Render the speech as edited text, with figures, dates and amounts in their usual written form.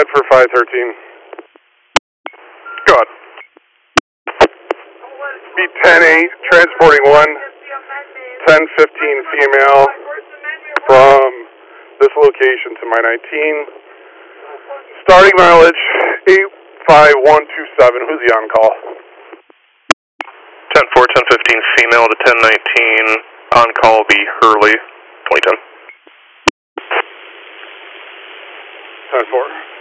ahead for 513. Go ahead. Be 10-8, transporting 1015 female from this location to my 19. Starting mileage 85127. Who's the on call? 10-4, 1015 female to 1019. On call will be Hurley, 2010. 10-4.